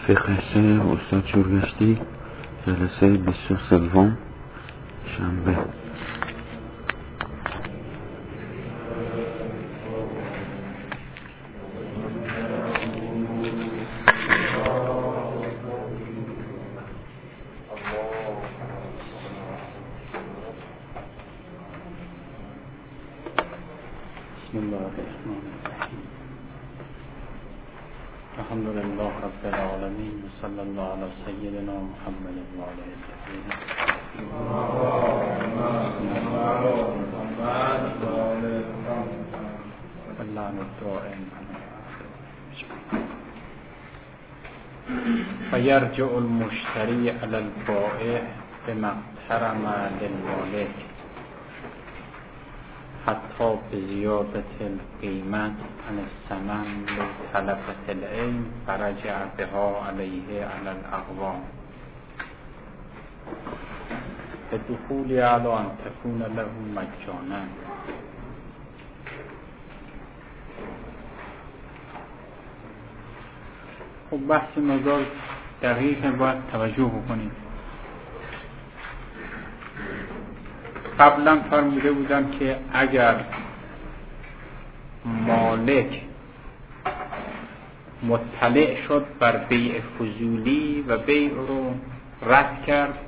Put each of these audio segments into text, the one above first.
فقه 3 استاد شورگشتی، جلسه 23 شنبه. بسم الله الرحمن الرحیم. الحمد لله رب العالمین و صلی الله علی سیدنا محمد و آله الطاهرین. اللهم الدائم فیرجع المشتری علی البائع بما احترم للمالک حتی بزیادت القیمت عن الثمن لطلبة العین فرجع بها علیه علی الاقوام بدخول علی ان تكون له مجانا. خب بحث مقدار دقیق باید توجه بکنید. قبلا فرموده بودم که اگر مالک مطلع شد بر بیع فضولی و بیع رو رد کرد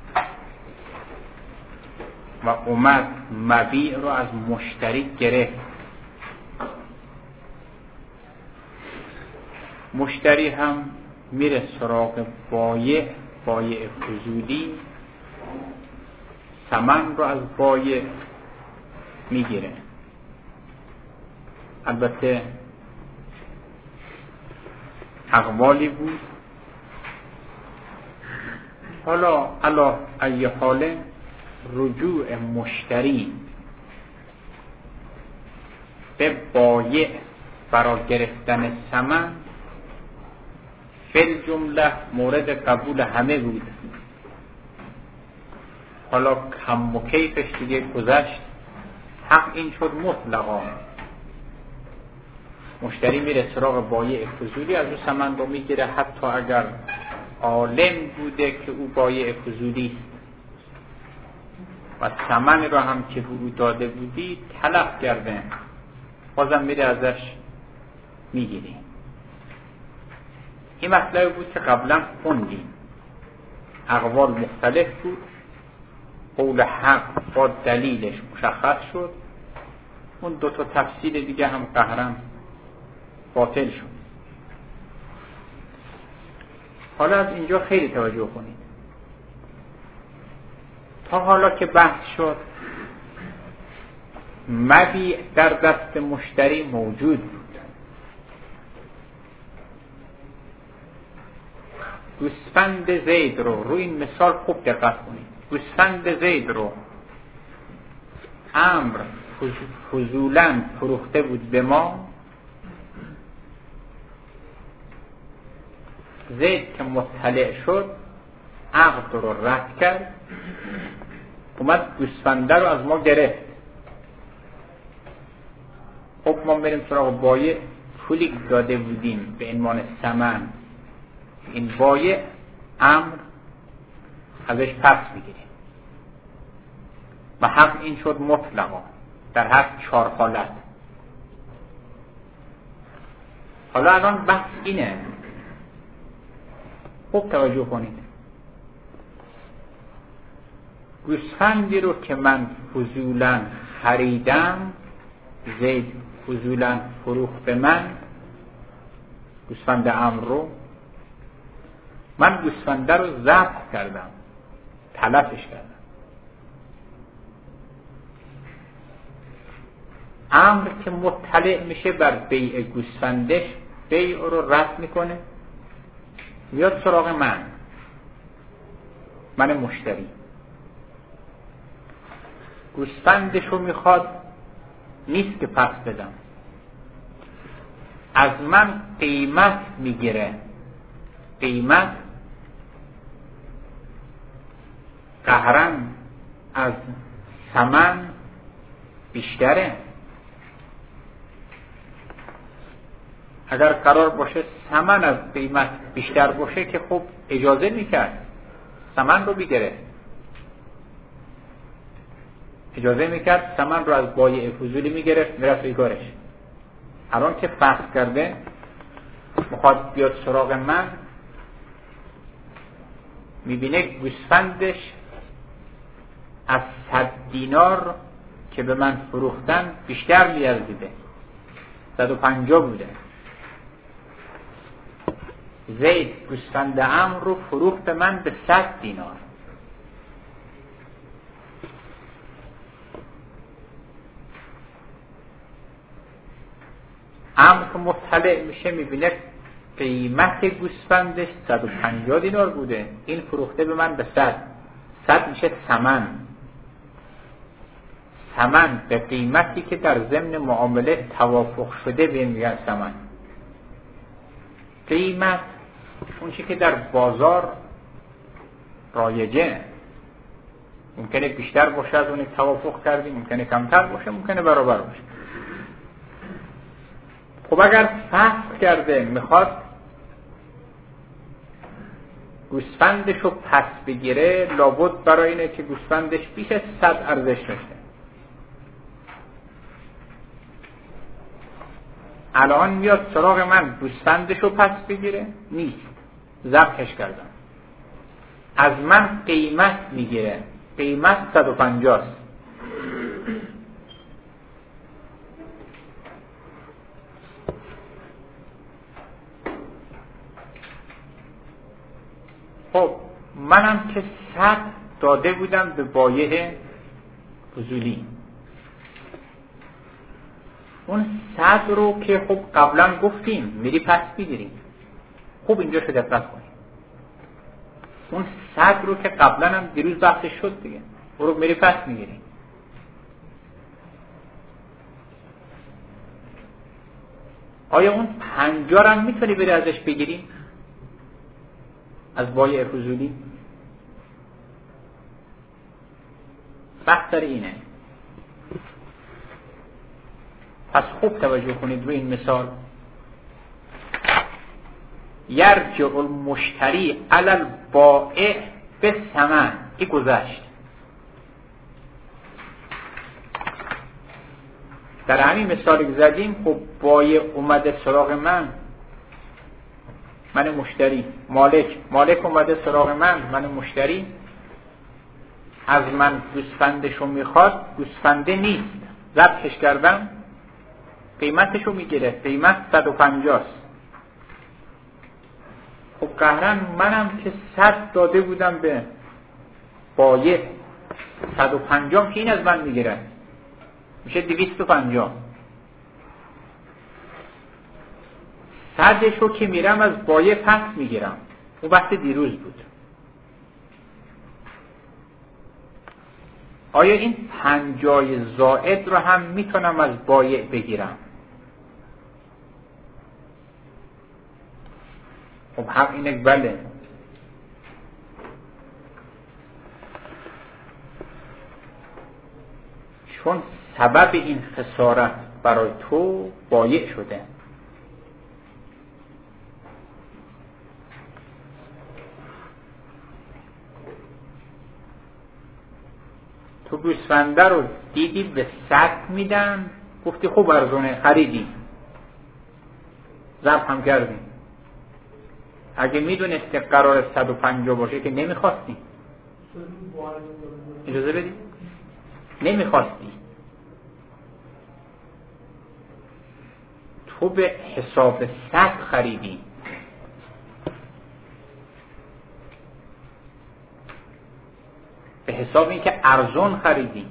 و اومد مبیع رو از مشتری گرفت، مشتری هم میره سراغ بایع فضولی، ثمن رو از بایع میگیره. البته اقوالی بود. حالا علی ای حال رجوع مشتری به بایع برای گرفتن ثمن فی جمله مورد قبول همه بود. حالا کم و کیفش دیگه گذشت، حق این شد مطلقا. مشتری میره سراغ بایع فضولی، از او ثمن رو میگیره، حتی اگر عالم بوده که او بایع فضولی و ثمن رو هم که به او داده بودی تلف کرده، بازم میره ازش میگیری. این مطلب بود که قبلا خوندیم. اقوال مختلف بود، قول حق با دلیلش مشخص شد، اون دو تا تفصیل دیگه هم قهرن باطل شد. حالا از اینجا خیلی توجه کنید. تا حالا که بحث شد مبیع در دست مشتری موجود بود. گوسفند زید رو روی این مثال خوب دقت کنید. گوسفند زید رو عمرو فضولاً فروخته بود به ما. زید که مطلع شد عقد رو رد کرد، اومد گوسفنده رو از ما گرفت. خب ما بریم سراغ بایع، پولی داده بودیم به عنوان ثمن، این بایع عمرو ازش پس میگیریم و حق این شد مطلقا در هر 4 حالت. حالا الان بحث اینه، خوب توجه کنید. گوسفندی رو که من فضولاً خریدم، زید فضولاً فروخت به من، گوسفند عمرو رو من گوسفنده رو ضبط کردم، تلفش کردم. عمرو که مطلع میشه بر بیع گوسفندش، بیع رو رد میکنه، میاد سراغ من مشتری، گوسفندش رو میخواد، نیست که پس بدم، از من قیمت میگیره. قیمت قهرن از ثمن بیشتره. اگر قرار باشه ثمن از قیمت بیشتر باشه که خب اجازه میکرد ثمن رو بگیره، اجازه میکرد ثمن رو از بایع فضولی میگرفت میرفت ایگارش. الان که فسخ کرده میخواد بیاد سراغ من، میبینه گوسفندش از 100 دینار که به من فروختن بیشتر میارزیده، 150 بوده. زید گوسفند عمرو رو فروخت من به 100 دینار. عمرو که مطلع میشه میبینه قیمت گوسفندش 150 دینار بوده، این فروخته به من به 100. 100 میشه ثمن. ثمن به قیمتی که در ضمن معامله توافق شده به میگن ثمن. قیمت اون چیزی که در بازار رایجه، ممکنه بیشتر باشه از اون توافق کردیم، ممکنه کمتر باشه، ممکنه برابر باشه. خب اگر فسخ کرده میخواد گوسفندش رو پس بگیره، لابد برای اینه که گوسفندش بیش از 100 ارزش داشته. الان میاد سراغ من گوسفندش رو پس بگیره؟ نیست، ذبحش کردم. از من قیمت میگیره، قیمت 150 است. خب منم که 100 داده بودم به بایع فضولی، اون 100 رو که خب قبلا گفتیم میری پس بگیریم. خوب اینجا شو دقت کنیم، اون 100 رو که قبلا هم دیروز بحثش شد دیگه، اون رو میری پس میگیریم. آیا اون 50 هم میتونی بری ازش بگیریم؟ از بایع فضولی؟ بحث در اینه. پس خوب توجه کنید روی این مثال. یرجع المشتری علی البائع بالثمن، این گذشت. در همین مثالی که زدیم خب بایع اومده سراغ من مشتری، مالک اومده سراغ من مشتری، از من گوسفندشو میخواد، گوسفنده نیست، ذبحش کردم، قیمتشو میگیره، قیمت 150 است. خب قهرن منم که 100 داده بودم به بایع، 150 که این از من میگیره، میشه 250. 100 که میرم از بایع پس میگیرم. اون بحث دیروز بود. آیا این 50 زائد رو هم میتونم از بایع بگیرم؟ خب هم اینه بله. چون سبب این خسارت برای تو بایع شده. تو گوسفنده رو دیدی به 100 میدن، گفتی خوب ارزونه، خریدی، ذبح هم کردی. اگه میدونستی قرار 150 باشه که نمیخواستی. اجازه بدی؟ نمیخواستی. تو به حساب 100 خریدی. به حساب این که ارزون خریدی.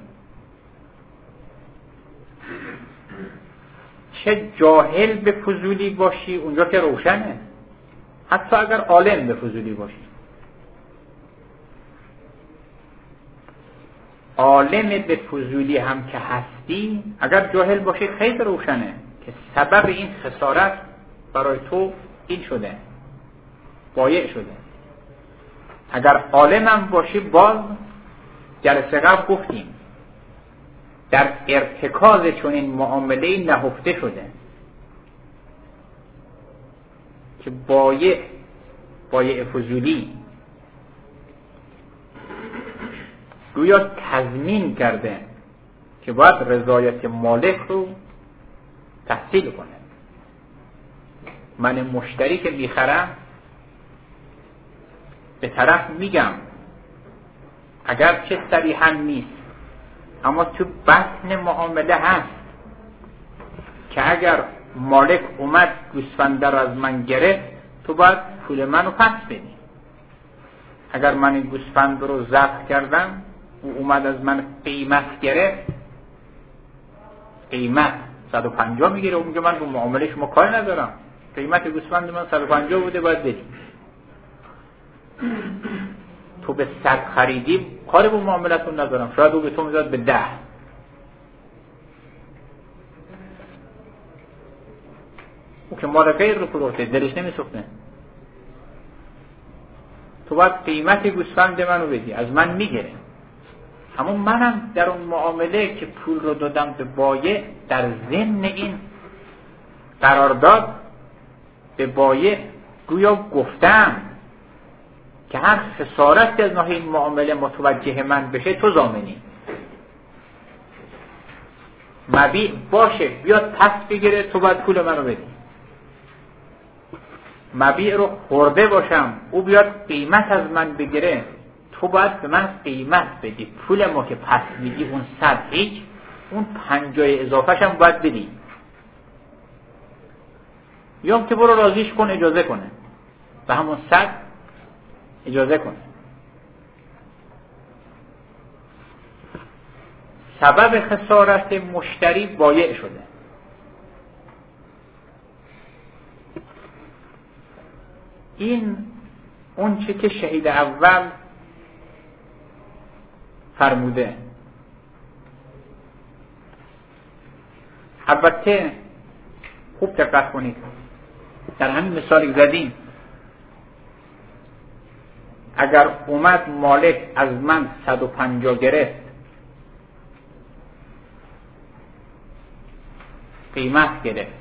چه جاهل به فضولی باشی اونجا که روشنه، حتی اگر عالم به فضولی باشی. عالم به فضولی هم که هستی، اگر جاهل باشی خیلی روشنه که سبب این خسارت برای تو این شده، بایع شده. اگر عالم هم باشی، باز جلسه قبل گفتیم در ارتکاز چون این معامله نهفته شده. که بایع فضولی گویا تضمین کرده که باید رضایت مالک رو تحصیل کنه. من مشتری که میخرم به طرف میگم، اگر چه صریحا نیست اما تو بطن معامله هست که اگر مالک اومد گوسفند رو از من گرفت تو باید پول منو پس بدی. اگر من این گوسفند رو ذبح کردم او اومد از من قیمت گرفت، قیمت 150 میگیره و میگه من رو معامله شما کار ندارم، قیمت گوسفند من 150 بوده باید بدی. تو به 100 خریدی کاری با معاملتون ندارم، شاید او به تو میداد به 10. او که مال غیر رو فروخته دلش نمیسوخته. تو باید قیمت گوسفند منو بدی، از من میگیره. اما منم در اون معامله که پول رو دادم به بایع در ضمن این قرارداد به بایع گویا گفتم که هر خسارتی از ناحیه این معامله متوجه من بشه تو ضامنی. مبیع باشه بیاد پس بگیره تو باید پول منو بدی. مبیع رو خورده باشم او بیاد قیمت از من بگیره تو باید به من قیمت بدی. پول ما که پس میدی اون 100 هیچ، اون 50 اضافهش هم باید بدی. یا که برو راضیش کن اجازه کنه به همون 100 اجازه کنه. سبب خسارت مشتری بایع شده. این اون چه که شهید اول فرموده. البته خوب دقت کنید، در همین مثالی زدیم اگر اومد مالک از من 150 گرفت قیمت گرفت،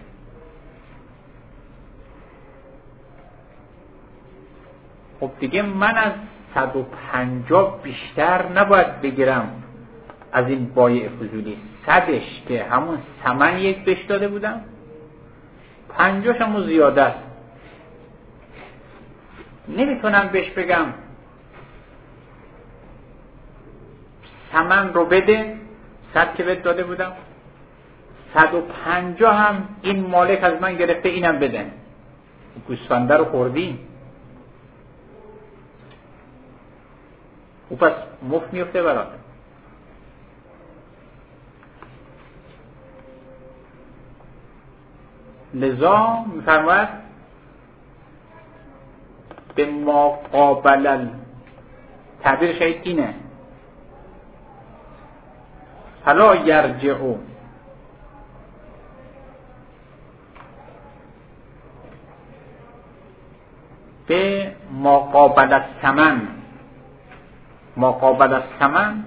خب دیگه من از 150 بیشتر نباید بگیرم از این بایع فضولی. 100ش که همون ثمن یک بهش داده بودم، 50ش همون زیاده است. نمیتونم بهش بگم ثمن رو بده، 100 که بهت داده بودم 150 هم این مالک از من گرفته اینم بده. گوسفنده رو خوردی او پس مفت میفته برات. لذا میفرماید به ما قابل تعبیر شاید اینه فلا یرجعو به ما قابل الثمن. ما قابل الثمن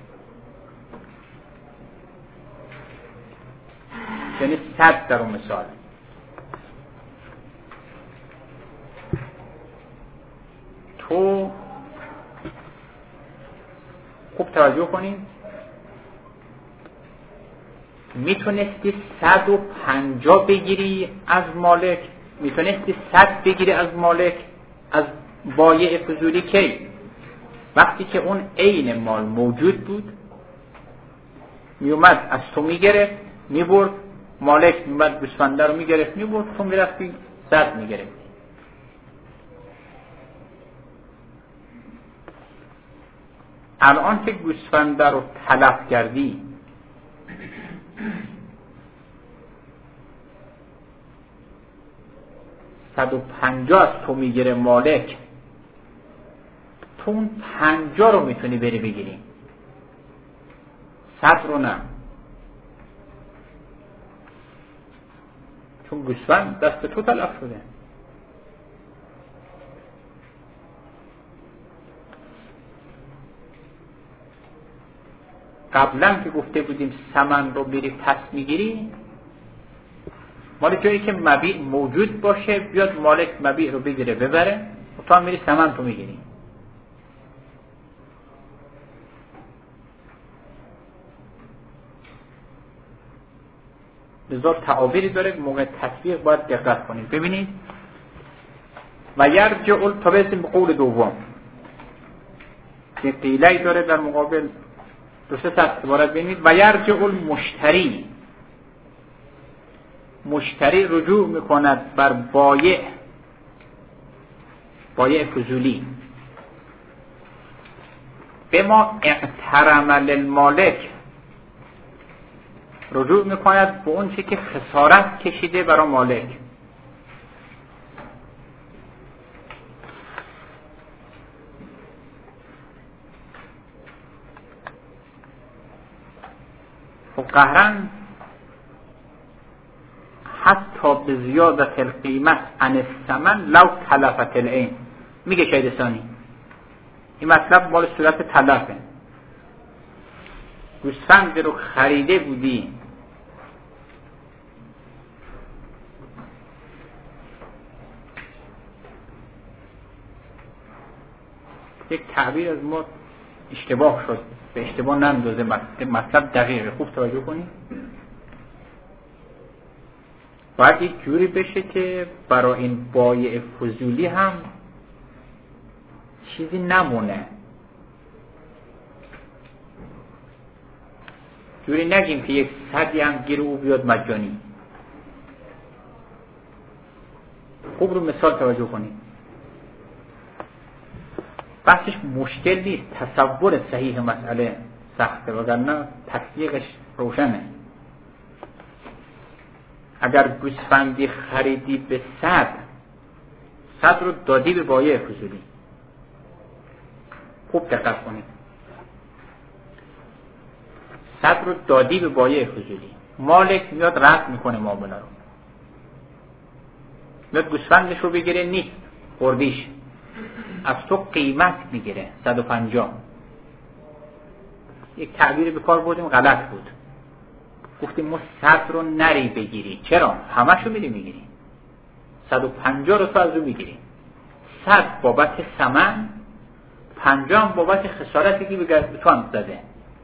یعنی 100 در اون مثال. تو خوب توجه کنید، میتونستی 150 بگیری از مالک، میتونستی 100 بگیری از مالک از بایع فضولی. کی؟ وقتی که اون عین مال موجود بود میومد از تو میگرفت میبرد، مالک میومد گوسفنده رو میگرفت میبرد، تو میرفتی 100 میگرفت. الان که گوسفنده رو تلف کردی $150 از تو میگیره مالک، تو اون 50 رو میتونی بری بگیری، 100 رو نه، چون گوسفند دست تو تلف شده. قبلا که گفته بودیم ثمن رو بری پس میگیری، مال جایی که مبیع موجود باشه بیاد مالک مبیع رو بگیره ببره و تو هم میری ثمن تو میگیری. لذا تعابیری داره موقع تطبیق باید دقت کنید. ببینید و یرجع تا برسیم به قول دوم که قیله‌ای داره در مقابل دوسته عبارت. ببینید و یرجع المشتری، مشتری رجوع میکند بر بایع فضولی به ما اقترم للمالک، رجوع میکند به اون چی که خسارت کشیده برای مالک. خب قهرن حتی به زیادت القیمت عن الثمن لو تلفت العین، میگه شهید ثانی این مطلب مال صورت تلفه. گوسفند رو خریده بودی یک تعبیر از ما اشتباه شد، به اشتباه نندازه، مطلب دقیقه، خوب توجه کنید. باید یک جوری بشه که برای این بایع فضولی هم چیزی نمونه، جوری نگیم که یک صدی هم گیر او بیاد مجانی. خوب رو مثال توجه کنید. بحثش مشکل نیست، تصور صحیح مسئله سخته وگرنه تطبیقش روشنه. اگر گوسفندی خریدی به 100 رو دادی به بایع فضولی، خوب دقت کنید، 100 رو دادی به بایع فضولی، مالک میاد رد میکنه معامله رو، میاد گوسفندش رو بگیره، نیست خوردیش، از تو قیمت میگیره 150. یک تعبیر به کار بردیم غلط بود، گفتیم ما 100 رو نری بگیری. چرا؟ همه شو میگیری. 150 رو تو از رو میگیری، 100 بابت ثمن، 50 بابت خسارتی که به تو هم زده.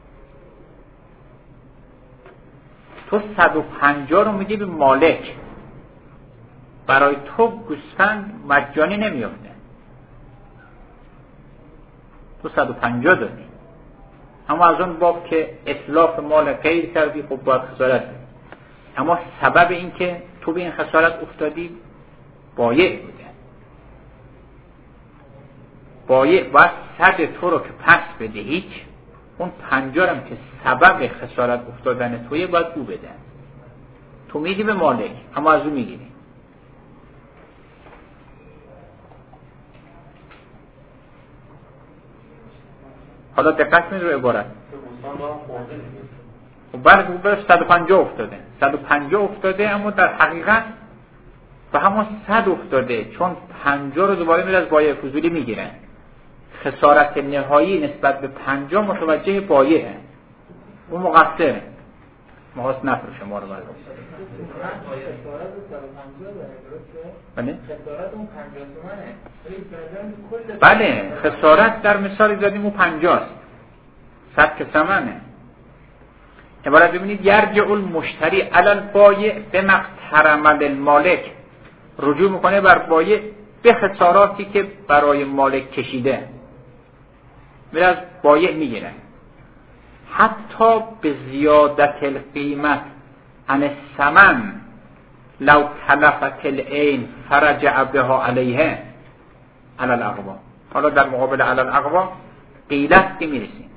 تو 150 رو میدی به مالک، برای تو گوسفند مجانی نمیافته، تو 150 دادی، اما از اون باب که اتلاف مال غیر کردی خب باید خسارت بدی. اما سبب این که تو به این خسارت افتادی بایع بوده. بایع باید 100 تو رو که پس بده، هیچ، اون 50 هم که سبب خسارت افتادن توی باید او بده. تو میدی به مالک اما از او میگیری. حالا دقت کنید رو عبارت. بعد برش 150 افتاده، 150 افتاده، اما در حقیقت به همون 100 افتاده، چون 50 رو دوباره میره از بایع فضولی میگیره. خسارت نهایی نسبت به 50 متوجه بایعه، اون مقصره، مخواست نفروشه ما رو. بله خسارت در مثال زدیم اون 50 است، 100 که ثمنه. عبارت ببینید یرجع المشتری علی البایع بما اقترم للمالک، رجوع میکنه بر بایع به خساراتی که برای مالک کشیده، میره از بایع میگیره. حتی به زیادت القیمت عن الثمن لو تلفت العین فرجع بها علیه علی الاقوا. حالا در مقابل علی الاقوا قیلت که میرسیم،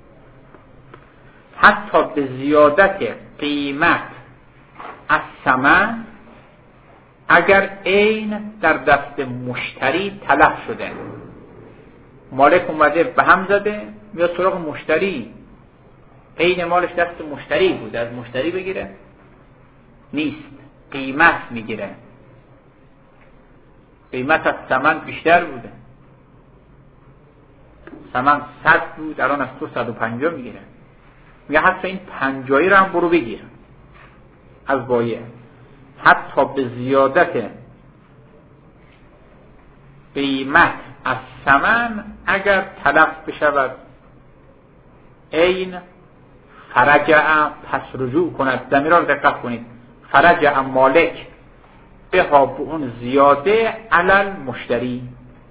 حتی به زیادت قیمت از ثمن اگر عین در دست مشتری تلف شده، مالک اومده به هم زده، میاد سراغ مشتری، عین مالش دست مشتری بوده، از مشتری بگیره، نیست، قیمت میگیره، قیمت از ثمن بیشتر بوده، ثمن 100 بود الان از تو 150 میگیره، میگه حتی این 50 رو هم برو بگیر از بایع، حتی به زیادت قیمت از ثمن اگر تلف بشود عین فرجع پس رجوع کند. ضمیر رو دقت کنید، فرجع مالک به ها به اون زیاده علل مشتری،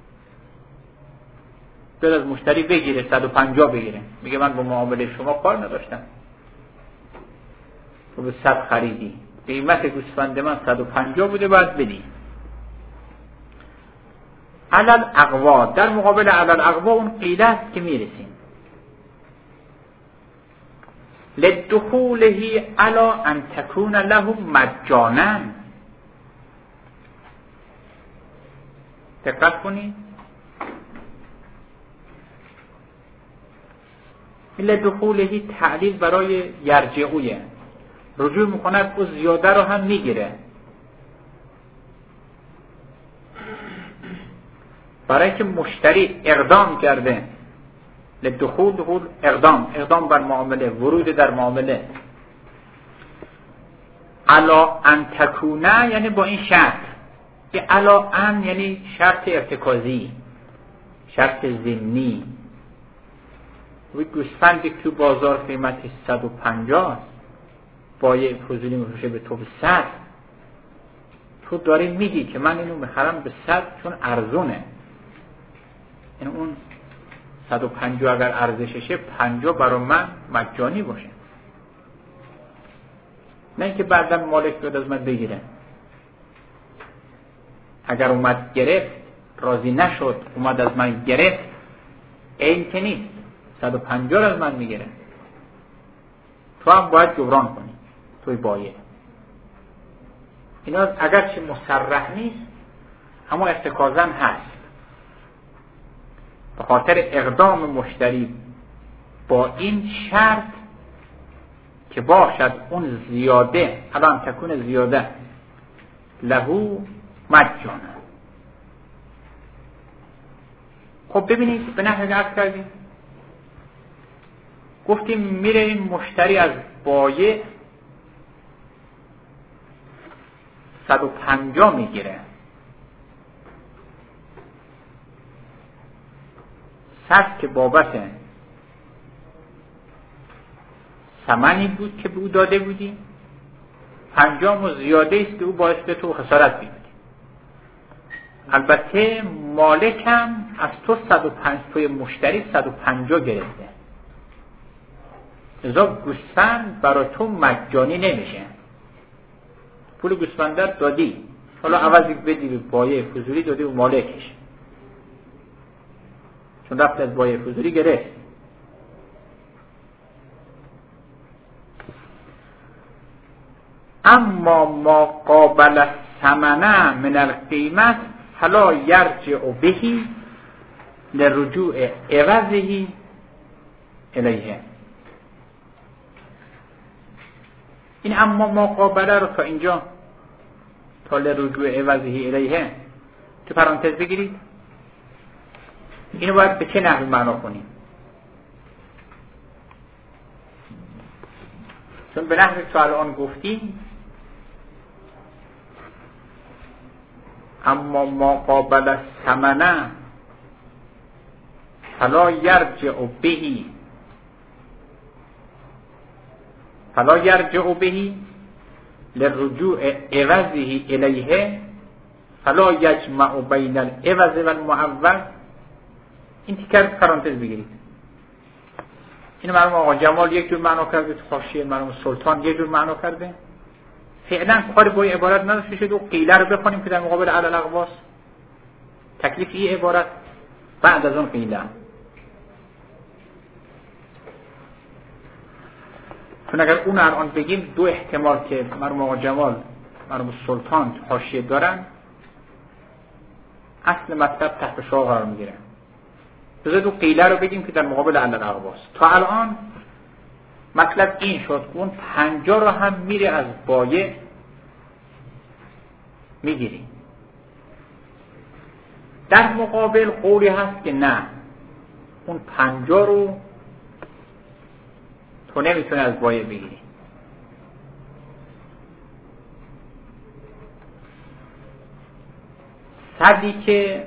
بعد از مشتری بگیره 150 بگیره، میگه من با معامله شما کار نداشتم، تو به 100 خریدی، قیمت گوسفند من 150 بوده باید بدی. علل اقوا، در مقابل علل اقوا اون قیله است که میرسیم. لدخوله علا ان تکون له مجانا، دقت کنید، لدخوله تعلیل برای یرجعویه، رجوع میکند او زیاده رو هم میگیره، برای که مشتری اقدام کرده. لدخول اقدام بر معامله، ورود در معامله. علا ان تکونه یعنی با این شرط، که علا ان یعنی شرط ارتکازی، شرط ضمنی. و گوسفندی که تو بازار قیمتش 150 بایع فضولی میفروشه به تو به 100، تو داری میگی که من اینو میخرم به 100 چون ارزونه، این اون 150 اگر ارزششه 50 برای من مجانی باشه، نه اینکه بعداً مالک بیاد از من بگیره. اگر اومد گرفت راضی نشد اومد از من گرفت، این که نیست، 150 از من میگیره، تو هم باید جبران کنی، توی بایع. اینا اگرچه مصرح نیست اما ارتکازاً هست، به خاطر اقدام مشتری با این شرط که باشد اون زیاده، الان تکون زیاده لهو مجانا. خب ببینید به نحوی عرض کردیم، گفتیم میره این مشتری از بایع 150 میگیره، 100 که بابت ثمنی بود که به او داده بودی، 50 و زیاده است که او باعث به تو خسارت بیاد. البته مالکم از تو 105 توی مشتری 150 گرفته، لذا گوسفند برای تو مجانی نمیشه، پول گوسفند دادی، حالا عوضی بدی به بایع فضولی دادی به مالکش، چون رفت از بایع فضولی گرفت. اما ما قابل الثمن من القیمت فلا یرجع بهی لرجوع عوضه الیه. این اما ما قابله رو تا اینجا، تا لرجوع عوضه الیه تو پرانتز بگیرید. اینو باید به چه نحوی معنا کنیم؟ چون به نحوی که الان گفتیم اما ما قابل الثمن فلا یرجع بهی، فلا یرجع بهی لرجوع عوضه الیه فلا یجمع بین العوض و المعوض. این تیکر پرانتز بگیرید. اینو مرحوم آقا جمال یک جور معنا کرده، تو حاشیه مرحوم سلطان یک جور معنا کرده. فعلا کاری با این عبارت نداشته شد و قیله رو بخونیم که در مقابل علل اقواس. تکلیف این عبارت بعد از اون قیله، چون اگر اون الان بگیم دو احتمال که مرحوم آقا جمال مرحوم سلطان حاشیه دارن، اصل مطلب تحت شعار قرار میگیره. بذار دو قیله رو بگیم که در مقابل علل اقواس. تا الان مطلب این شد اون 50 رو هم میره از بایع میگیری. در مقابل قولی هست که نه، اون 50 رو تو نمیتونه از بایع بگیری. صدی که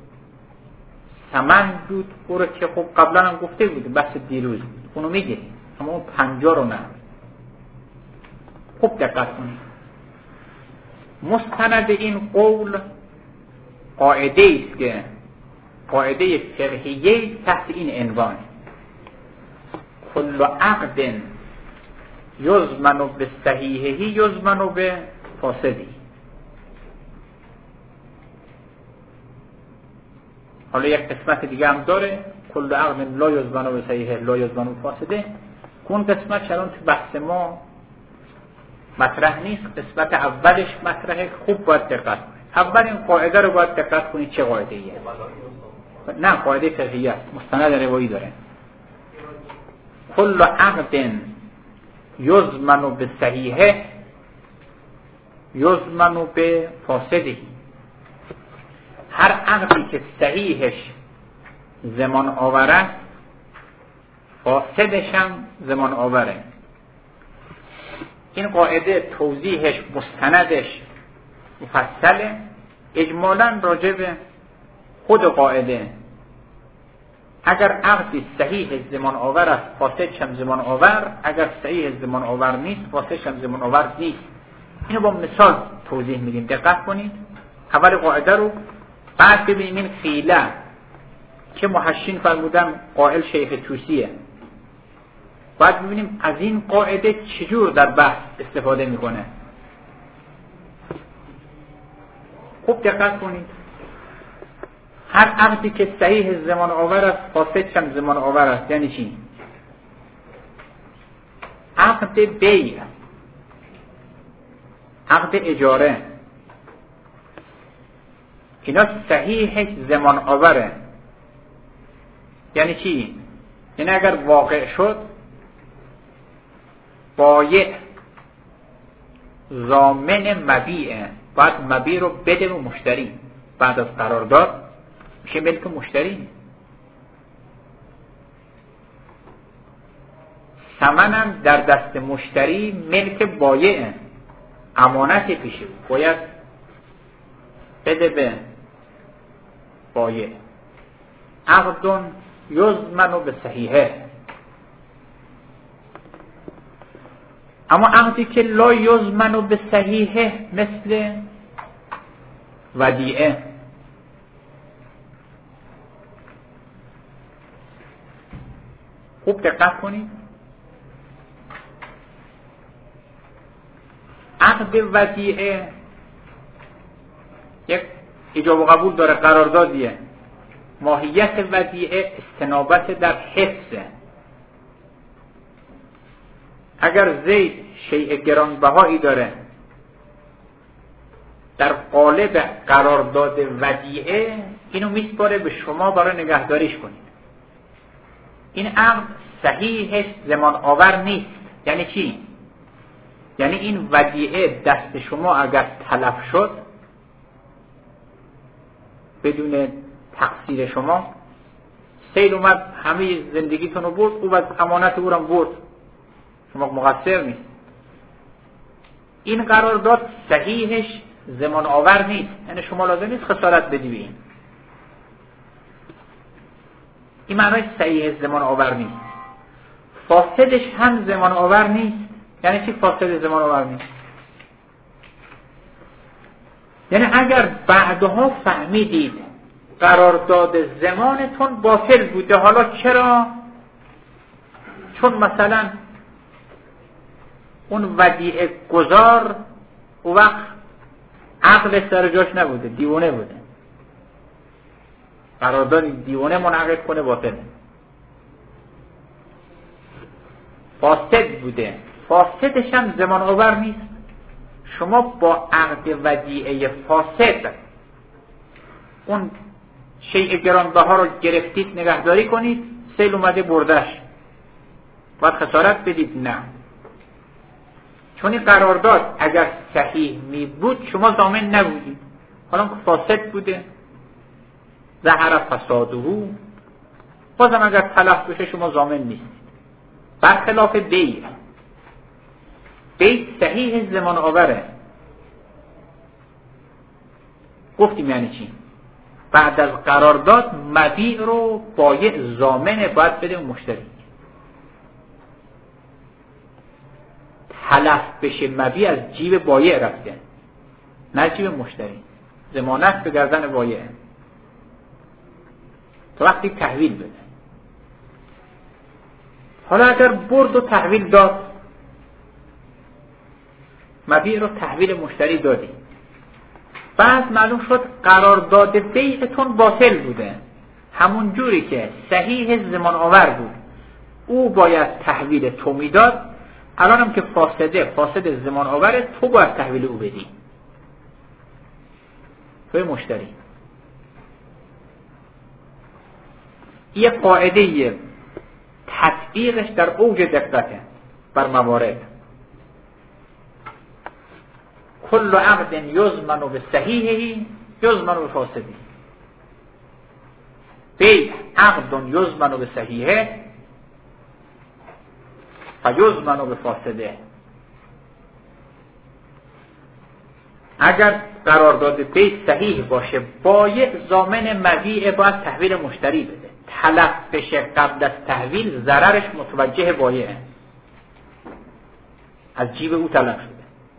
ثمن بود او رو که خب قبلا هم گفته بود بحث دیروز اونو میگه، اما اون 50 رو نه. خوب دقت کنید. مستند این قول قاعده است که قاعده فقهیه تحت این عنوان: کل عقد یضمن به صحیحه یضمن به فاسده. حالا یک قسمت دیگه هم داره، کل عقد لا یضمن به صحیحه لا یضمن به فاسده. اون قسمت چرا تو بحث ما مطرح نیست، قسمت اولش مطرحه. خوب باید دقت کنید. اول این قاعده رو باید دقت کنید چه قاعده ایه. نه قاعده فقهیه است، مستند روایی داره. کل عقد یضمن به صحیحه یضمن به فاسده. هر عقدی که صحیحش زمان آور است فاسدش هم زمان آوره. این قاعده توضیحش مستندش مفصله. اجمالاً راجع به خود قاعده اگر عقدی صحیح زمان آور است فاسدش هم زمان آور، اگر صحیح زمان آور نیست فاسدش هم زمان آور نیست. اینو با مثال توضیح میدیم، دقت کنید. اول قاعده رو، بعد ببینیم این خیله که محشین فرمودن قائل شیخ توسیه، بعد ببینیم از این قاعده چجور در بحث استفاده میکنه. خوب دقت کنید. هر عقدی که صحیح زمان آور است فاسدش هم زمان آور است. یعنی چی؟ عقد بیع، عقد اجاره، اینا صحیحش زمان آوره. یعنی چی؟ یعنی اگر واقع شد بایع ضامن مبیعه، باید مبیع رو بده به مشتری. بعد از قرارداد میشه ملک مشتری. ثمنم در دست مشتری ملک بایعه، امانت پیشه، باید بده به بایع. عقد یضمن به صحیحه. اما عقدی که لا یضمن به صحیحه مثل ودیعه، خوب دقت کنید. عقد ودیعه یک ایجاب و قبول داره، قراردادیه. ماهیت ودیعه استنابت در حفظه. اگر زید شیء گرانبهایی داره در قالب قرارداد ودیعه، اینو میسپاره به شما برای نگهداریش کنید. این عقد صحیحش زمان آور نیست. یعنی چی؟ یعنی این ودیعه دست شما اگر تلف شد بدون تقصیر شما، سیل اومد همه زندگیتون رو برد، او بعد امانت او رو برد، شما مقصر نیست. این قرارداد صحیحش زمان آور نیست. یعنی شما لازم نیست خسارت بدی به این معنای صحیح زمان آور نیست. فاسدش هم زمان آور نیست. یعنی چی فاسد زمان آور نیست؟ یعنی اگر بعدها فهمیدید قرارداد زمانتون باطل بوده، حالا چرا؟ چون مثلا اون ودیعه گذار او وقت عقل سر جاش نبوده، دیوانه بوده. قرارداد دیوانه منعقد کنه باطله. فاسد بوده، فاسدش هم زمان آور نیست. شما با عقد ودیعه فاسد اون شیء گرانبها رو گرفتید نگهداری کنید، سیل اومده بردش، باید خسارت بدید؟ نه. چون این قرارداد اگر صحیح می بود شما ضامن نبودید. حالا که فاسد بوده، ظهر فساده، بازم اگر تلف بشه شما ضامن نیستید. برخلاف بیع، بیع صحیح زمان آوره. گفتیم یعنی چی؟ بعد از قرارداد مبیع رو بایع ضامن باید بده اون مشتری. تلف بشه مبیع از جیب بایع رفته، نه جیب مشتری. ضمانت به گردن بایع تا وقتی تحویل بده. حالا اگر برد و تحویل داد، مبیع رو تحویل مشتری دادی، بعد معلوم شد قرارداد بیعتون باطل بوده، همون جوری که صحیح ضمان آور بود او باید تحویل تو میداد، الان هم که فاسد ضمان آور تو باید تحویل او بدی، توی مشتری. یه قاعده تطبیقش در اوج دقته بر موارد. کل عقد یضمن به صحیحه یضمن به فاسده. بیع عقد یضمن به صحیحه فیضمن به فاسده. اگر قرارداد بیع صحیح باشه، بایع ضامن مبیع باید تحویل مشتری بده. تلف بشه قبل از تحویل، ضررش متوجه بایعه، از جیب او تلف شده.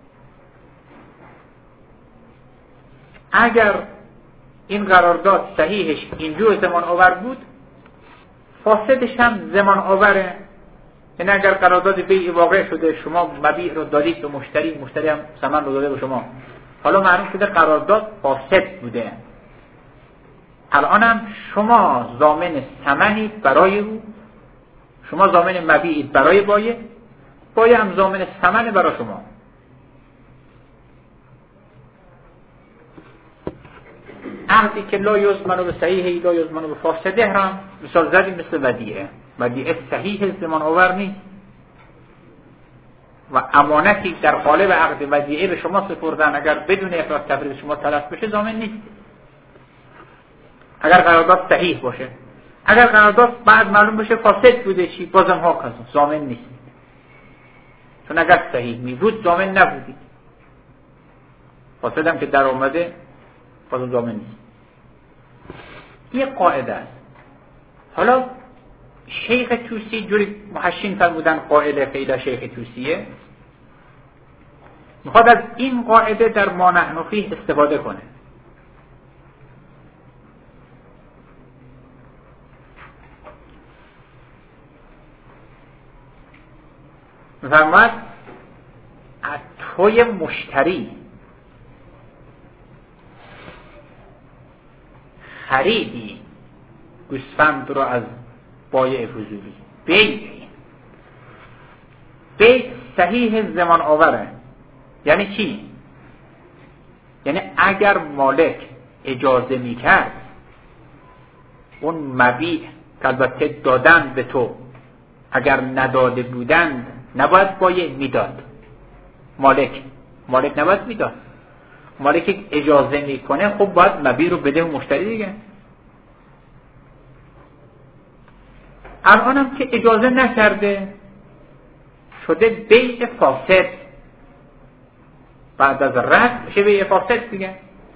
اگر این قرارداد صحیحش اینجور ضمان آور بود، فاسدش هم ضمان آوره. یعنی اگر قرارداد بیع واقع شده، شما مبیع رو دادید به مشتری، مشتری هم ثمن رو داده به شما، حالا معلوم شده قرارداد فاسد بوده، الان هم شما ضامن ثمنید برای او، شما ضامن مبیعید برای بایع، بایع هم ضامن ثمن برای شما. عقدی که لا یضمن به صحیحه لا یضمن به فاسده هم مثال زدیم مثل ودیعه. ودیعه صحیح ضمان آور نیست و امانتی در قالب عقد ودیعه به شما سپردن، اگر بدون افراط تفرید شما تلف بشه ضامن نیست اگر قرارداد صحیح باشه. اگر قرارداد بعد معلوم بشه فاسد بوده، چی؟ بازم ها کذا ضامن نیست، چون اگر صحیح می بود ضامن نبودی، فاسد هم که در اومده بازم ضامن نیست. یه قاعده است. حالا شیخ توسی جوری محشین فرمودن قاعده قیده شیخ توسیه، میخواد از این قاعده در ما نحن فیه استفاده کنه. فرمود از توی مشتری خریدی گوسفند رو از بایع فضولی، بیع صحیح ضمان آوره. یعنی چی؟ یعنی اگر مالک اجازه میکرد اون مبیع که البته دادن به تو، اگر نداده بودند نباید بایع میداد، مالک نباید میداد. مالک اجازه میکنه، خب باید مبیع رو بده مشتری دیگه. الان هم که اجازه نکرده شده بیع فاسد، بعد از رد میشه بیع فاسد دیگه.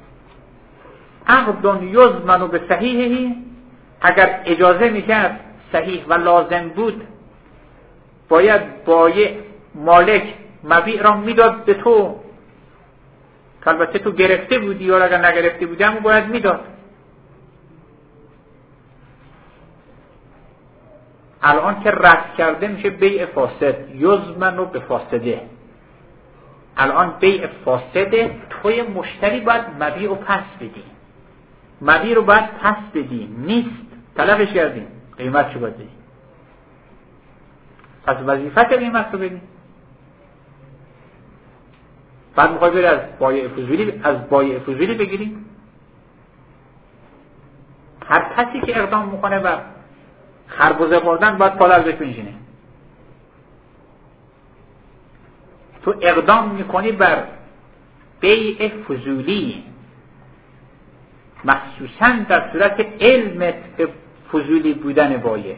عقد یضمن به صحیحه، اگر اجازه میکرد صحیح و لازم بود باید بایع مالک مبیع را میداد به تو، که البته تو گرفته بودی یا اگر نگرفته بودی هم باید میداد. الان که رد کرده میشه بیع فاسد، یضمن به فاسده. الان بیع فاسده، توی مشتری باید مبیع رو پس بدی، مبیع رو باید پس بدی، نیست تلفش کردی، قیمت چو باید بدی، پس وظیفت قیمت رو بدی. بعد میخوای بری از بایع فضولی بگیری. هر کسی که اقدام میکنه بر خربزه خوردن باید پا ازش بنشینه. تو اقدام میکنی بر بیع فضولی، مخصوصا در صورت علمت به فضولی بودن بایع.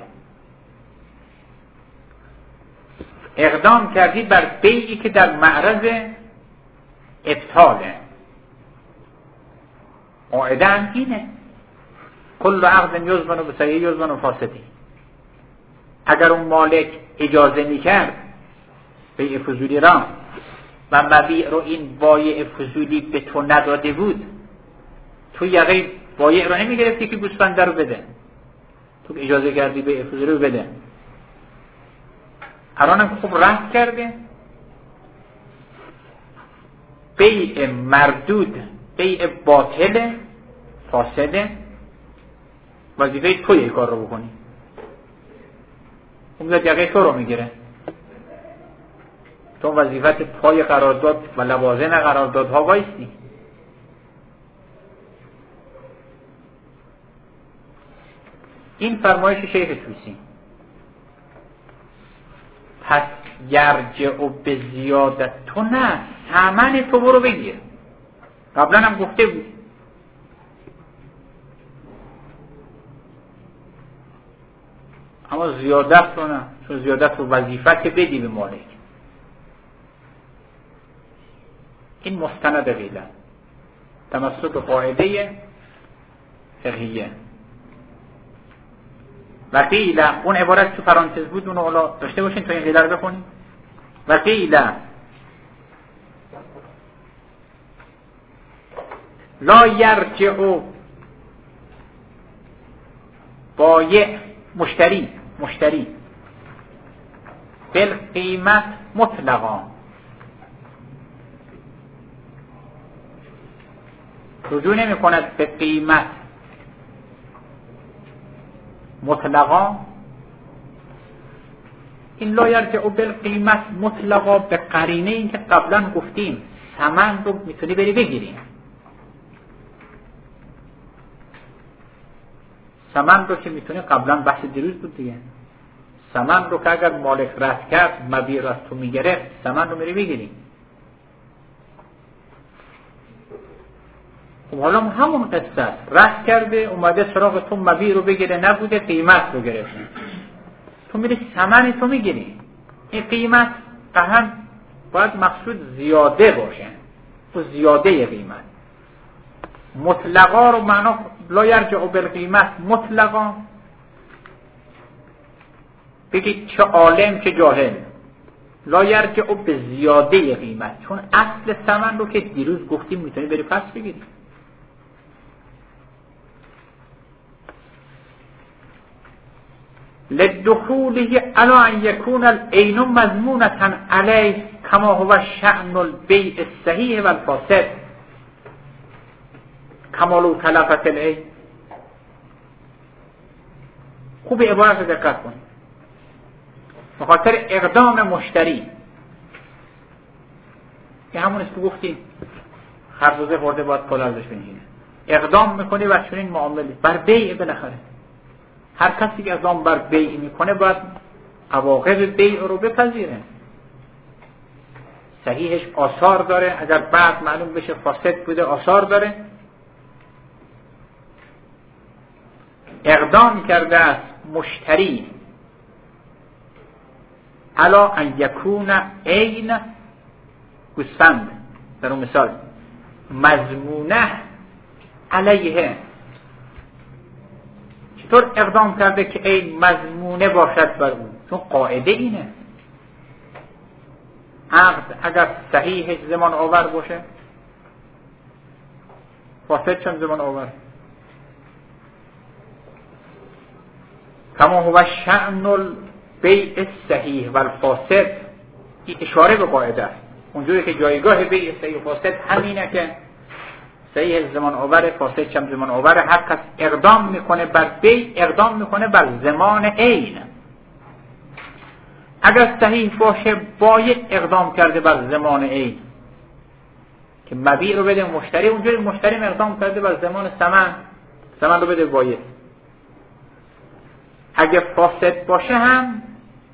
اقدام کردی بر بیعی که در معرض ابطاله. قاعده هم اینه، کل عقد یضمن به صحیح یضمن فاسدی. اگر اون مالک اجازه میکرد بیع فضولی را و مبیع رو این بایع فضولی به تو نداده بود، تو یقه بایع رو نمیگرفتی که گوسفند رو بده، تو اجازه کردی بیع فضولی رو بده. الانم خوب رفت کرده، بیع مردود، بیع باطل فاسده، وظیفه توی این کار رو بکنی. اون میاد یقه تو رو میگیره، تو وظیفت پای قرارداد و لوازم قراردادها وایستی. این فرمایش شیخ توسی. پس یرجع به زیادت تو نه، ثمن تو برو بگیر. قبلا هم گفته بود اما زیادت رو نه، چون زیادت رو وظیفت بدی به مالک. این مستند قیله تمسک به قاعده فقهیه. و قیله اون عبارت تو پرانتز بود، اونو حالا داشته باشین تا این قیله رو بخونیم. و قیله لا یرجع بایع مشتری بالقیمت مطلقا، رجوع نمی کند به قیمت مطلقا. این لا یرجع بالقیمت مطلقا به قرینه این که قبلا گفتیم ثمن رو میتونی بری بگیریم. ثمن رو که میتونی، قبلا بحث دیروز بود دیگه، ثمن رو که اگر مالک رد کرد مبیع رو از تو میگرفت، ثمن رو میری بگیری. خب حالا همون قصه است، رد کرده اومده سراغ تو مبیع رو بگیره، نبوده قیمت رو گرفت، تو میری ثمن تو میگیری. این قیمت هم باید مقصود زیاده باشه، تو زیاده قیمت. مطلقا رو معنا لا یرجع بالقیمت مطلقا، بگید چه عالم چه جاهل، لا یرجع به زیاده قیمت، چون اصل ثمن رو که دیروز گفتیم میتونی بری پس بگیری. لدخوله علی ان یکون العین مضمونة علیه کما هو شأن البیع الصحیح و الفاسد کما لو تلفت العین. خوب عبارت رو دقت کن. بخاطر اقدام مشتری، که همون است که گفتیم خربزه خورده باید کلا ازش بنشینه، اقدام میکنی و چنین معامله بر بیع. بالاخره هر کسی که اقدام بر بیع میکنه باید عواقب بیع رو بپذیره. صحیحش آثار داره، اگر بعد معلوم بشه فاسد بوده آثار داره. اقدام کرده است مشتری علا ان یکون عین گوسفند، در اون مثال مضمونه علیه. چطور اقدام کرده که عین مضمونه باشد بر اون؟ چون قاعده اینه عقد اگر صحیحش زمان آور باشه، فاسد چون زمان آور. کما هو شأن البیع الصحیح و الفاسد، این اشاره به قاعده است. اونجوری که جایگاه بیع صحیح و فاسد همینه که صحیح زمان آور، فاسد چم زمان آور. هر کس اقدام میکنه بر بیع، اقدام میکنه بر زمان عین. اگر صحیح باشه بایع اقدام کرده بر زمان عین که مبیع رو بده مشتری، اونجوری مشتری اقدام کرده بر زمان ثمن رو بده بایع. اگه فاسد باشه هم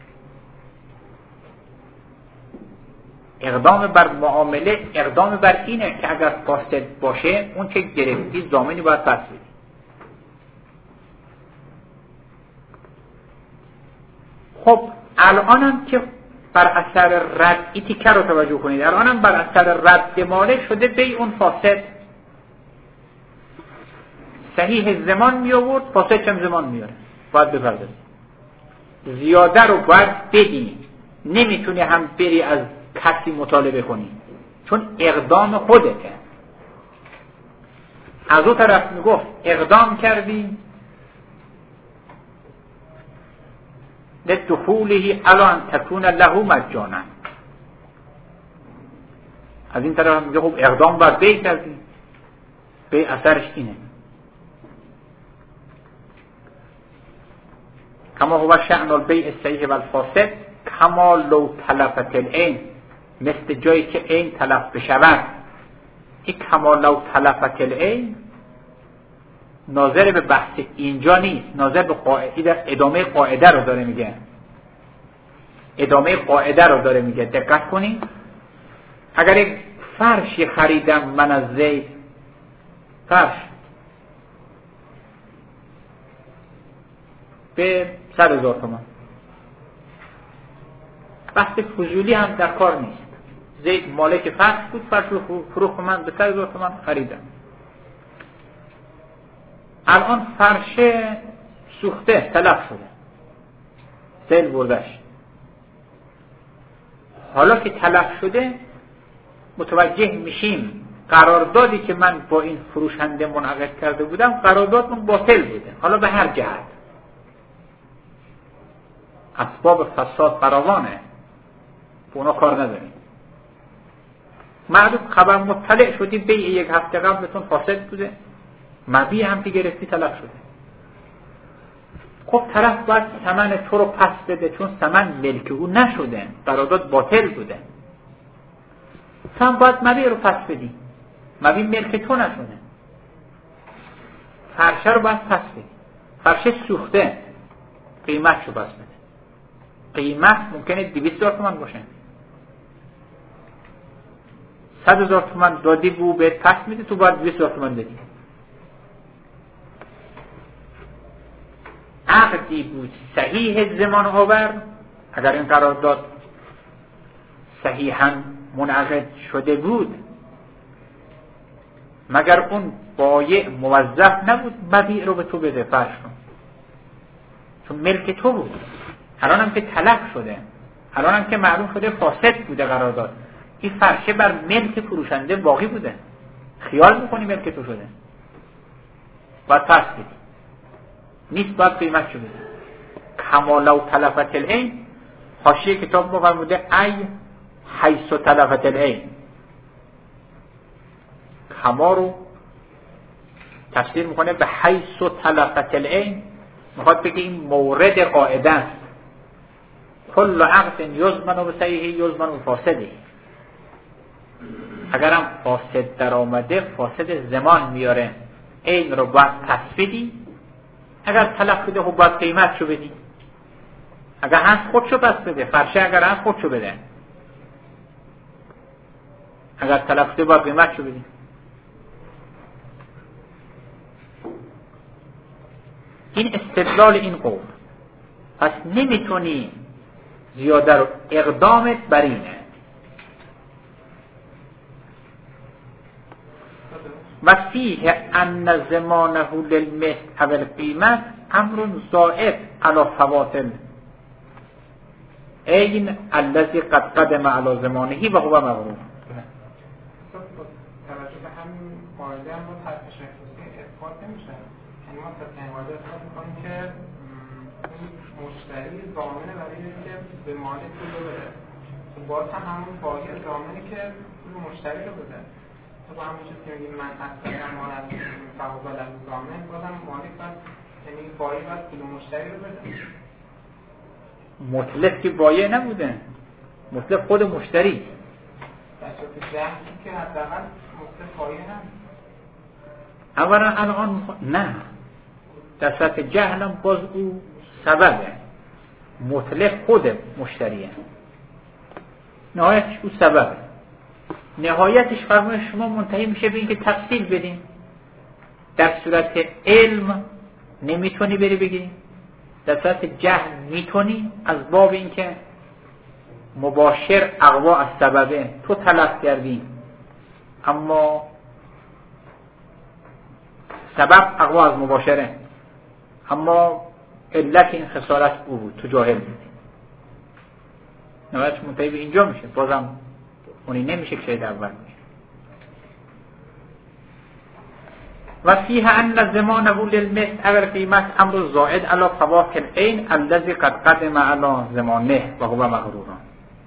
اقدام بر معامله اقدام بر اینه که اگر فاسد باشه اون که گرفتی ضامنی باید پس بدی. خب الانم که بر اثر رد این تیکه رو توجه کنید، الانم بر اثر رد مالک شده بیع اون فاسد. صحیح زمان می آورد، فاسد هم زمان میاره، باید بپردازی. زیاده رو باید بدی، نمیتونی هم بری از کسی مطالبه کنی، چون اقدام خودته. از اون طرف میگفت اقدام کردی لدخوله الا ان تکون له مجانا. از این طرف میگه خب اقدام باید بی کردی، بی اثرش اینه. کما هو شأن البیع الصحیح و الفاسد کما لو تلفت العین، مثل جایی که عین تلف بشود. این کما لو تلفت العین ناظر به بحث اینجا نیست، ناظر به قاعده، ادامه قاعده رو داره میگه. ادامه قاعده رو داره میگه. دقت کنید. اگر یک فرشی خریدم من از زید، فرش به 100,000 تومان، بحث فضولی هم در کار نیست. زید مالک فرش بود، فرش رو فروخت من به 100,000 تومان خریدم. الان فرش سوخته، تلف شده، سیل بردش. حالا که تلف شده متوجه میشیم قراردادی که من با این فروشنده منعقد کرده بودم قرارداد من باطل بوده. حالا به هر جهت اسباب فساد فراوانه، به اونا کار نداریم. معلوم خبر مطلع شدی بیع یک هفته قبلتون فاسد بوده، مبیع هم که گرفتی تلف شده. خب طرف باید ثمن تو رو پس بده، چون ثمن ملک او نشده، قرارداد باطل بوده. تو هم باید مبیع رو پس بدی، مبیع ملک تو نشده. فرشه رو باید پس بدی. فرشه سوخته، قیمت رو پس بده. قیمت ممکنه 200,000 تومان باشه. 100,000 تومان دادی بو بهت پس میده، تو باید 200,000 تومان بدی. عقدی بود صحیح زمان آور، اگر این قرارداد صحیحاً منعقد شده بود، مگر اون بایع موظف نبود مبیع رو به تو بده، فرش کن، چون ملک تو بود. الان هم که تلف شده، الان هم که معلوم شده فاسد بوده قرارداد، این فرشه بر ملک فروشنده باقی بوده، خیال میکنی ملک تو شده، باید پس بدی، نیست باید قیمت شده. کما لو تلفت العین، حاشیه کتاب ما فرموده ای حیث تلفت العین. کما رو تفسیر میکنه به حیث تلفت العین، میخواد بگه این مورد قاعده است. کل عقد یضمن به صحیح یضمن به فاسده. اگر هم فاسد در آمده، فاسد زمان میاره، عین رو باید پس بدی. اگر تلف شده خب باید قیمت شو بدی. اگر هست خودشو پس بده، فرشه اگر هست خودشو بده، اگر تلف شده باید قیمت شو بدی. این استدلال این قول. پس نمیتونی زیاده رو، اقدامت بر اینه. و فیه ان زمانه للمثل او القیمت امر زائد علی فوات العین الذی قد قدم علی زمانه و هو مغروم. توجه به همین قاعده هم با طرف شخصی اثبات نمیشه. یعنی ما طبق این قاعده اثبات میکنیم که مشتری ضامنه برای اینکه به مالک پول بده. باز هم همون بایع ضامنه که پول مشتری رو بده. تو همون چیزی که میگیم من اصلا مال از فوق ضامن، بازم مالک باید، یعنی بایع باید پول مشتری رو بده. مطلق که بایع نبوده، مطلق خود مشتری. در صورت جهلی که حداقل مطلق بایع نبود. اولا الان نه، در صورت جهل هم باز او سببه، مطلق خود مشتریه، نهایتش او سببه. نهایتش فرمان شما منتهی میشه به اینکه تفصیل بدین. در صورت علم نمیتونی بری بگی، در صورت جهل میتونی، از باب اینکه مباشر اقوا از سببه، تو تلف کردی اما سبب اقوا از مباشره، اما علت این خسارت او بود، تو جاهل بودی. نوعش منتهی به اینجا میشه، بازم اونی نمیشه که شاید اول میشه. و فیه ان زمان ول المثل اگر قیمت امر زائد علی فواکه العین الذی قد قدم علی زمانه و هو مغروران.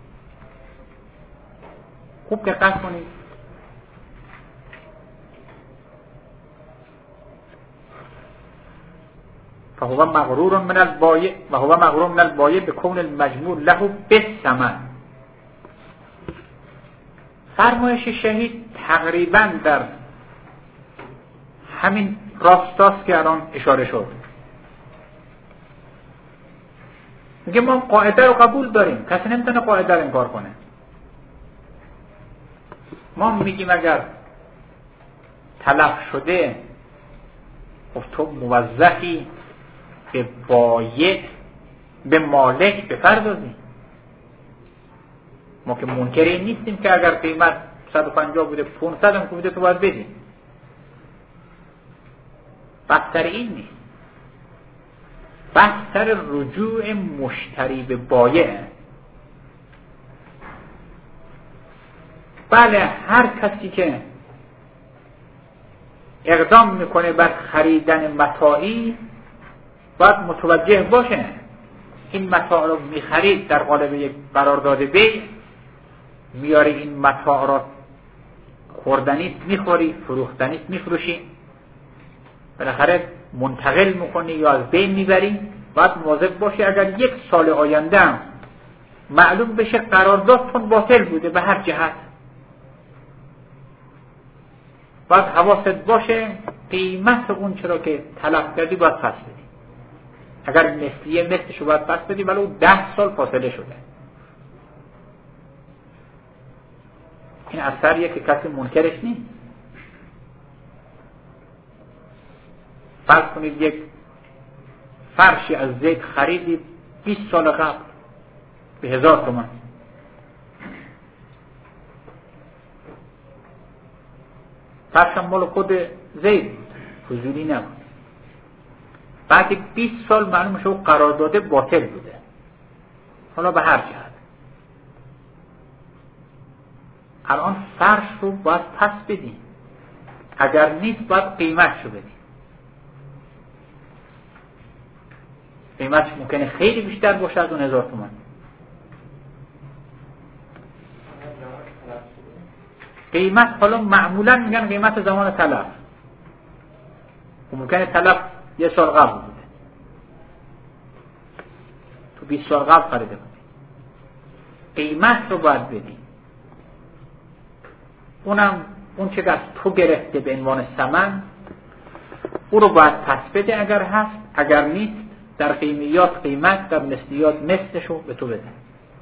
خوب دقت کنید. فهو مغرور من البایع و هو مغرور من البایع بکون المجموع له بالثمن. فرمایش شهید تقریبا در همین راستاست که الان اشاره شد. میگه ما قاعده رو قبول داریم، کسی نمیتونه قاعده رو انکار کنه. ما میگیم اگر تلف شده خب تو موظفی به بایع به مالک بپردازی. ما که منکر این نیستیم که اگر قیمت 150 بوده 500 هم بوده تو باید بدی. بحثر این نیست. بحثر رجوع مشتری به بایع. بله هر کسی که اقدام میکنه بر خریدن متاعی باید متوجه باشه این متاع رو میخرید در قالب یک قرارداد بیع، میاری این متاع رو خوردنیت میخوری، فروختنیت میفروشی، بالاخره منتقل میکنی یا از بین میبری. باید مواظب باشی اگر 1 سال آینده هم معلوم بشه قراردادتون باطل بوده به هر جهت، باید حواست باشه قیمت اون چرا که تلف کردی باید پس بدی. اگر مثلیه مثلشو باید پس بدی ولو 10 سال فاصله شده. این اثریه که کسی منکرش نیست. فرض کنید یک فرشی از زید خریدید 20 سال قبل به 1000 تومان، فرشم مال خود زید فضولی نبود. بعد 20 سال معلوم شد قرارداد باطل بوده، حالا به هر جهت الان فرش رو باید پس بدی، اگر نیست باید قیمتشو بدی. قیمتش ممکنه خیلی بیشتر باشه از اون 1000 تومان. قیمت حالا معمولا میگن قیمت زمان تلف، ممکنه تلف 1 سال قبل بوده، تو 20 سال قبل خریده بودی، قیمت رو باید بدی. اونم اون چه از تو گرفته به عنوان ثمن او رو باید پس بده اگر هست، اگر نیست در قیمیات قیمت، در مثلیات مثلشو به تو بده.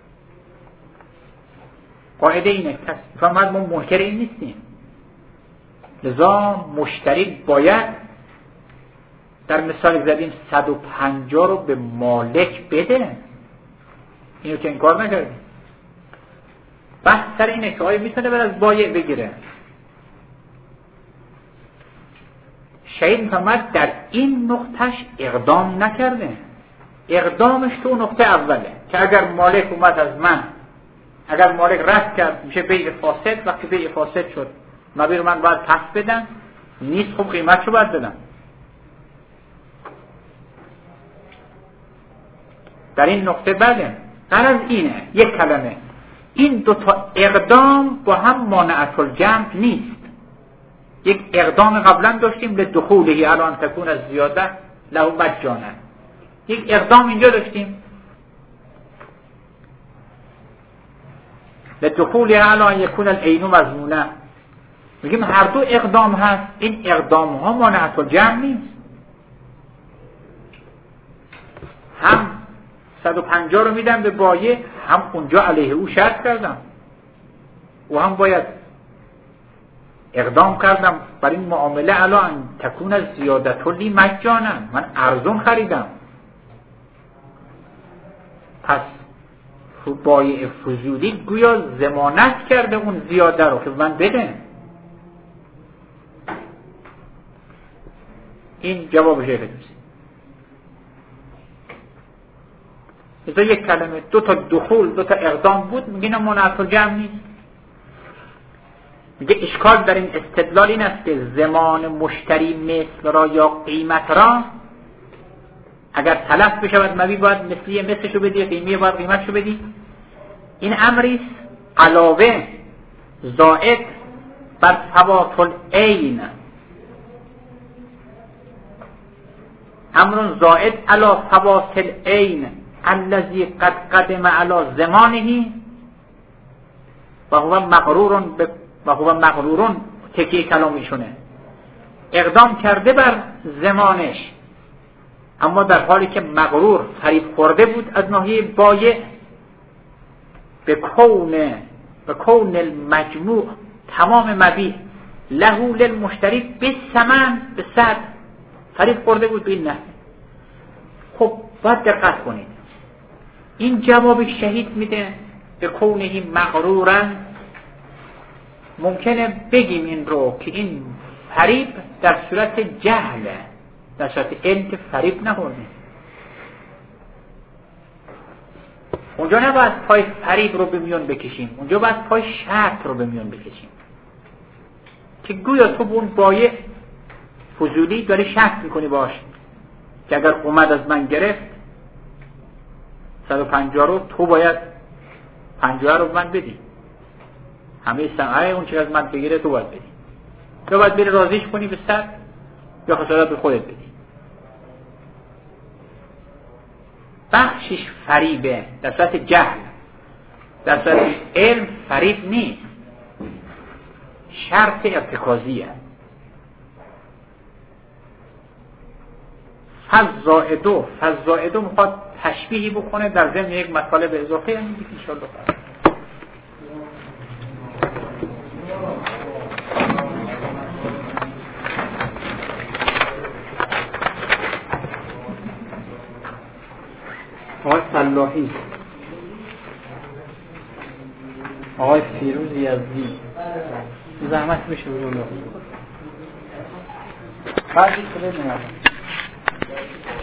قاعده اینه کسی فهمد ما منکر این نیستیم، لذا مشتری باید در مثال زدیم 150 رو به مالک بده. اینو که انکار نکردیم. بحث سر اینه که آیا میتونه بر از بایع بگیره. شهید میفهمد در این نقطهش اقدام نکرده، اقدامش تو نقطه اوله که اگر مالک اومد از من، اگر مالک رد کرد میشه بیع فاسد. وقتی بیع فاسد شد مبیع رو من باید پس بدم، نیست خب قیمتشو باید بدم. در این نقطه بله غرض اینه، یک کلمه، این دوتا اقدام با هم مانعت الجمع نیست. یک اقدام قبلا داشتیم لدخوله الان تکون از زیاده له مجانا، یک اقدام اینجا داشتیم لدخوله الان یکون العین مضمونه. میگیم هر دو اقدام هست، این اقدام ها مانعت الجمع نیست. هم 150 رو میدم به بایع، هم اونجا علیه او شرط کردم و هم باید اقدام کردم برای این معامله الان تکون از زیادت لی مجانا، من ارزون خریدم. پس بایع فضولی گویا ضمانت کرده اون زیاده رو که من بده. این جواب شیخ توسی. ازا یک کلمه دو تا دخول دو تا اقدام بود، میگه اینا منعطف الجمع نیست. میگه اشکال در این استدلال این است که زمان مشتری مثل را یا قیمت را اگر تلف بشود مبی باید مثلی مثلشو بدی، قیمی باید قیمتشو بدی. این امریست علاوه زائد بر ثبات العین، امر زائد علی ثبات العین الذی قد قدم علی زمانه و هو مغرور تکیه کلامیشونه، اقدام کرده بر زمانش اما در حالی که مغرور فریب خورده بود از ناحیه بایع به کون المجموع تمام مبیع له للمشتری به ثمن به صد فریب خورده بود به این نحوه. خب باید دقت کنید، این جواب شهید میده به کونه مغرورن. ممکنه بگیم این رو که این فریب در صورت جهله، در صورت علم که فریب نخورده، اونجا نباید پای فریب رو به میون بکشیم، اونجا باید پای شرط رو به میون بکشیم که گویا تو به اون بایع فضولی داری شرط میکنی باش که اگر اومد از من گرفت 150 رو تو باید 50 رو من بدی، همه صنعه اون چیز از من بگیره تو باید بدی، یا باید بری راضیش کنی به 100 یا خسارت به خودت بدی. بخشش فریبه در صورت جهل، در صورت علم فریب نیست، شرط ارتکازیه. فالزائدو میخواد تشبیهی بکنه در ضمن یک مطالب اضافه، یعنی دیگه انشاءالله آقای فلاحی، آقای فیروز یزدی، زحمت میشه بجون بعدی که بدونم